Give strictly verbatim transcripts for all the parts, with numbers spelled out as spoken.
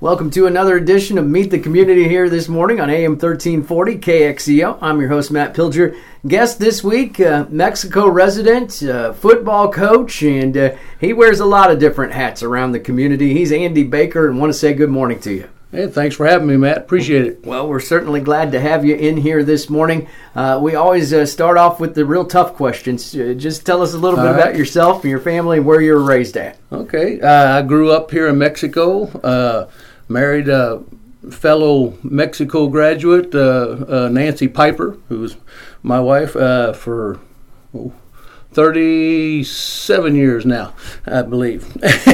Welcome to another edition of Meet the Community here this morning on A M thirteen forty K X E O. I'm your host, Matt Pilger. Guest this week, uh, Mexico resident, uh, football coach, and uh, he wears a lot of different hats around the community. He's Andy Baker, and want to say good morning to you. Hey, thanks for having me, Matt. Appreciate it. Well, we're certainly glad to have you in here this morning. Uh, we always uh, start off with the real tough questions. Uh, just tell us a little bit All about right. yourself and your family and where you were raised at. Okay. Uh, I grew up here in Mexico, uh, married a fellow Mexico graduate, uh, uh, Nancy Piper, who was my wife uh, for oh, thirty-seven years now, I believe.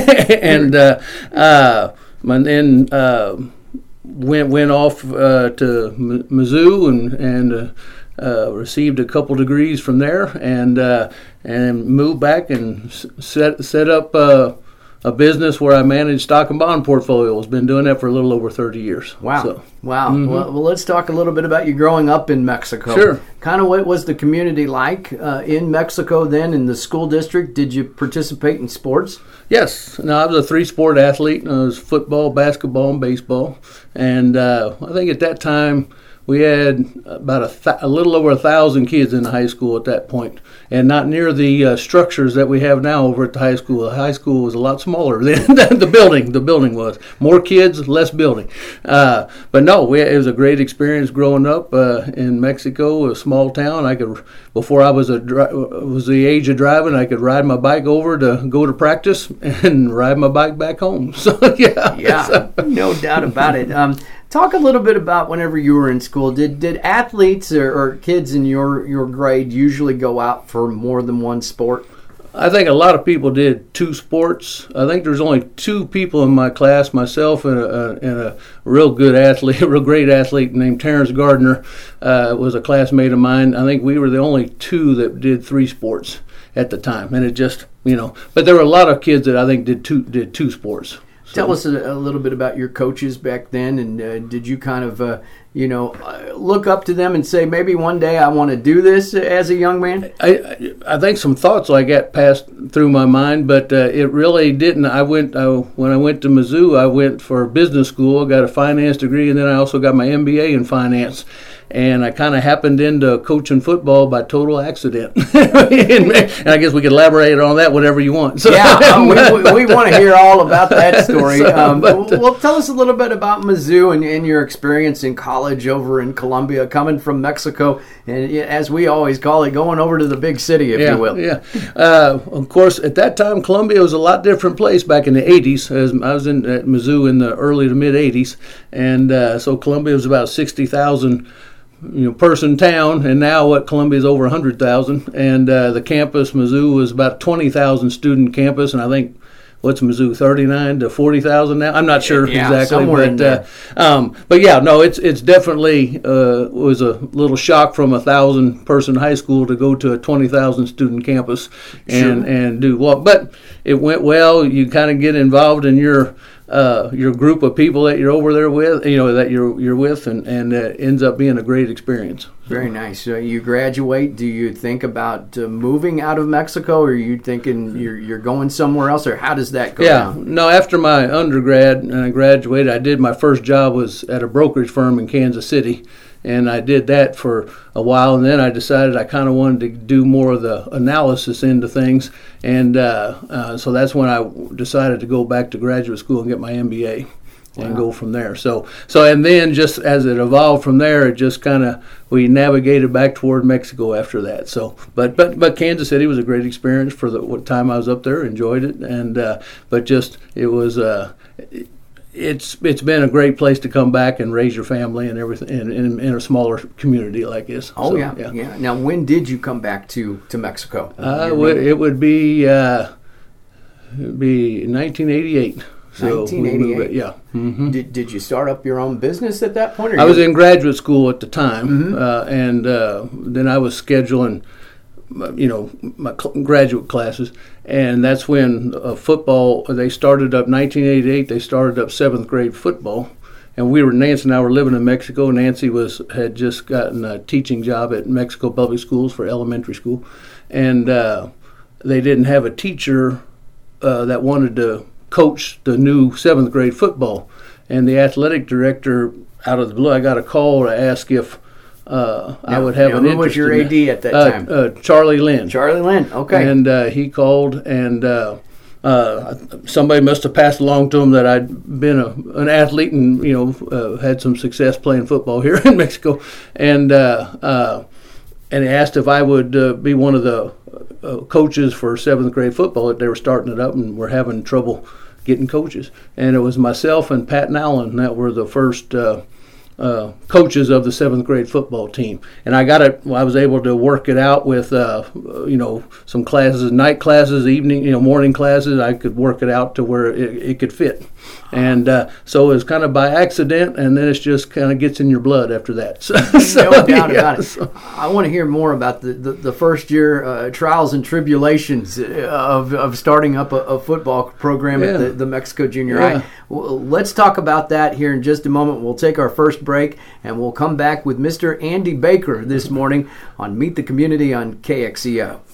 and uh, uh, and then uh, went went off uh, to M- Mizzou and and uh, uh, received a couple degrees from there, and uh, and moved back and s- set set up uh, a business where I manage stock and bond portfolios. Been doing that for a little over thirty years. Wow. So, wow. mhm. Well, well, let's talk a little bit about you growing up in Mexico. Sure. Kind of what was the community like uh, in Mexico then, in the school district? Did you participate in sports? Yes. No, I was a three-sport athlete. I was football, basketball, and baseball. And uh, I think at that time we had about a, th- a little over a thousand kids in the high school at that point, and not near the uh, structures that we have now over at the high school. The high school was a lot smaller than the building. The building was more kids, less building. Uh, but no, we, it was a great experience growing up uh, in Mexico, a small town. I could, before I was a was the age of driving, I could ride my bike over to go to practice and ride my bike back home. So yeah, Yeah, no doubt about it. Um, talk a little bit about whenever you were in school. Did did athletes or, or kids in your, your grade usually go out for more than one sport? I think a lot of people did two sports. I think there's only two people in my class, myself and a, and a real good athlete, a real great athlete named Terrence Gardner, uh, was a classmate of mine. I think we were the only two that did three sports at the time, and it just, you know. But there were a lot of kids that I think did two did two sports. So. Tell us a, a little bit about your coaches back then, and uh, did you kind of, uh, you know, uh, look up to them and say, maybe one day I want to do this as a young man? I I think some thoughts like that passed through my mind, but uh, it really didn't. I went uh, when I went to Mizzou, I went for business school, got a finance degree, and then I also got my M B A in finance. And I kind of happened into coaching football by total accident. And I guess we could elaborate on that whatever you want. So, yeah, um, we, we, we want to hear all about that story. So, um, but, uh, well, tell us a little bit about Mizzou and, and your experience in college over in Colombia, coming from Mexico, and as we always call it, going over to the big city, if yeah, you will. Yeah. Uh, of course, at that time, Colombia was a lot different place back in the eighties. As I was in at Mizzou in the early to mid eighties, and uh, so Colombia was about sixty thousand. You know, person town, and now what Columbia is over one hundred thousand, and uh, the campus Mizzou was about twenty thousand student campus, and I think what's Mizzou thirty-nine to forty thousand now. I'm not sure yeah, exactly, somewhere in but there. uh, um, but yeah, no, it's it's definitely uh, was a little shock from a thousand person high school to go to a twenty thousand student campus and Sure. and do well, but it went well. You kind of get involved in your. Uh, your group of people that you're over there with, you know, that you're you're with, and and uh, ends up being a great experience. Very nice. So you graduate. Do you think about uh, moving out of Mexico, or are you thinking you're you're going somewhere else, or how does that go Yeah, down? no. After my undergrad and I graduated, I did my first job was at a brokerage firm in Kansas City, and I did that for a while, and then I decided I kind of wanted to do more of the analysis into things, and uh, uh, so that's when I decided to go back to graduate school and get my M B A. And Wow. go from there. So, so and then just as it evolved from there, it just kind of we navigated back toward Mexico after that. So, but but but Kansas City was a great experience for the what time I was up there. Enjoyed it, and uh, but just it was. Uh, it, It's it's been a great place to come back and raise your family and everything in, in, in a smaller community like this. Oh So, yeah, yeah, Now, when did you come back to, to Mexico? Uh, You would- remember? it would be uh, it would be nineteen eighty-eight. So we moved nineteen eighty-eight. it- yeah. hmm Did Did you start up your own business at that point? Or I was you- in graduate school at the time, Mhm. uh, and uh, then I was scheduling, uh, you know, my cl- graduate classes, and that's when uh, football. They started up nineteen eighty-eight. They started up seventh grade football, and we were Nancy and I were living in Mexico. Nancy was had just gotten a teaching job at Mexico Public Schools for elementary school, and uh, they didn't have a teacher uh, that wanted to coach the new seventh grade football. and the athletic director, out of the blue, I got a call to ask if uh, now, I would have now, an who interest. Was your in A D at that uh, time? Uh, Charlie Lynn. Charlie Lynn. Okay. And uh, he called, and uh, uh, somebody must have passed along to him that I'd been a, an athlete and you know uh, had some success playing football here in Mexico, and uh, uh, and he asked if I would uh, be one of the uh, coaches for seventh grade football. They were starting it up and were having trouble getting coaches, and it was myself and Pat Allen that were the first uh, uh, coaches of the seventh grade football team. And I got it. I was able to work it out with uh, you know some classes, night classes, evening, you know, morning classes. I could work it out to where it, it could fit, and uh, so it was kind of by accident, and then it just kind of gets in your blood after that. So, so, no doubt yeah, about it. so. I want to hear more about the, the, the first year uh, trials and tribulations of, of starting up a, a football program yeah. at the, the Mexico Junior yeah. High. Well, let's talk about that here in just a moment. We'll take our first break, and we'll come back with Mister Andy Baker this morning on Meet the Community on K X E O.